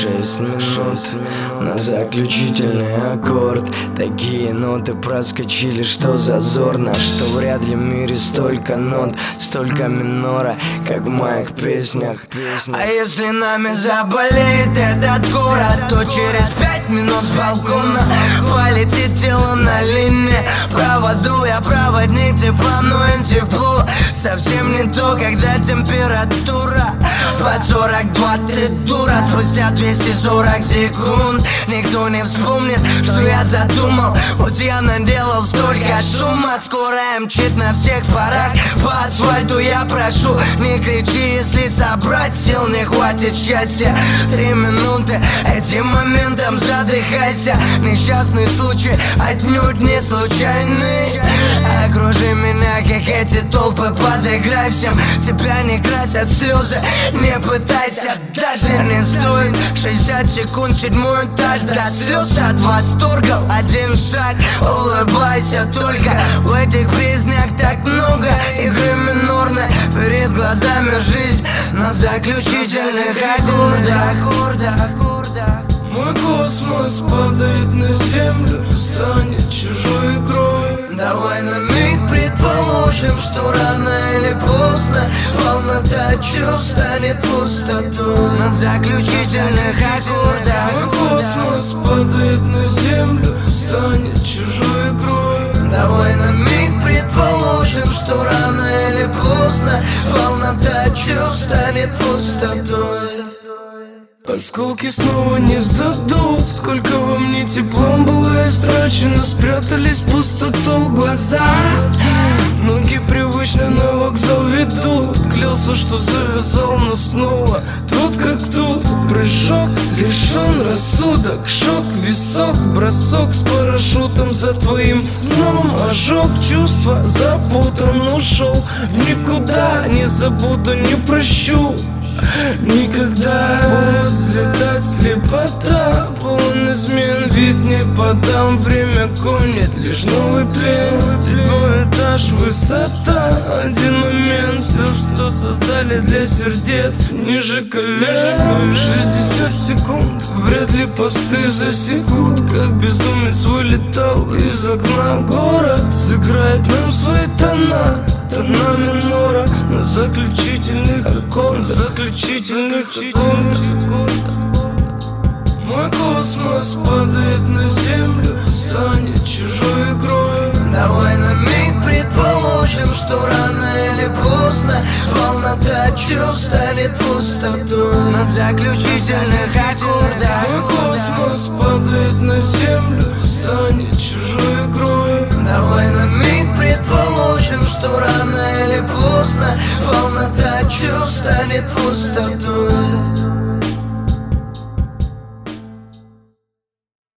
6 минут на заключительный аккорд. Такие ноты проскочили, что зазорно, что вряд ли в мире столько нот, столько минора, как в моих песнях. А если нами заболеет этот город, то через 5 минут с балкона полетит тело на линии. Проводу я проводник тепла, но им тепло совсем не то, когда температура под 42. Ты дура, спустя 240 секунд никто не вспомнит, что я задумал. Вот я наделал столько шума, скоро мчит на всех парах по асфальту. Я прошу, не кричи, если собрать сил не хватит счастья. 3 минуты, этим моментом задыхайся. Несчастный случай отнюдь не случайный. Окружи меня, как эти толпы, подыграй всем. Тебя не красят слезы, не пытайся, даже не стоит. 60 секунд, 7-й этаж, до слез от восторга. Один шаг, улыбайся только. В этих песнях так много игры минорной. Перед глазами жизнь на заключительных аккордах. Мой космос падает на землю, станет чужой игрой. Давай на миг предположим, что рано или поздно полнота чувств станет пустотой на заключительных аккордах. Мой космос падает на землю, станет чужой игрой. Давай на миг предположим, что рано или поздно полнота чувств станет пустотой. Осколки снова не сдадут. Сколько во мне теплом было истрачено, спрятались в пустоту глаза. Ноги привычно на вокзал ведут. Клялся, что завязал, но снова тут как тут. Прыжок, лишен рассудок, шок, висок, бросок с парашютом за твоим сном. Ожог, чувства запутан, ушел в никуда. Не забуду, не прощу никогда. Будет взлетать слепота, полон измен, вид не подам. Время гонит, лишь новый плен. 7-й этаж, высота, один момент. Все, что создали для сердец, ниже колен. 60 секунд, вряд ли посты засекут. Как безумец вылетал из окна. Город сыграет нам свои тона, тона минора на заключительных аккордах. Мой космос падает на землю, станет чужой игрой. Давай на миг предположим, что рано или поздно полнота чувств станет пустотой на заключительных аккордах. Мой космос падает на землю, станет чужой игрой. Давай на миг предположим, что рано или поздно полнота чувств станет пустотой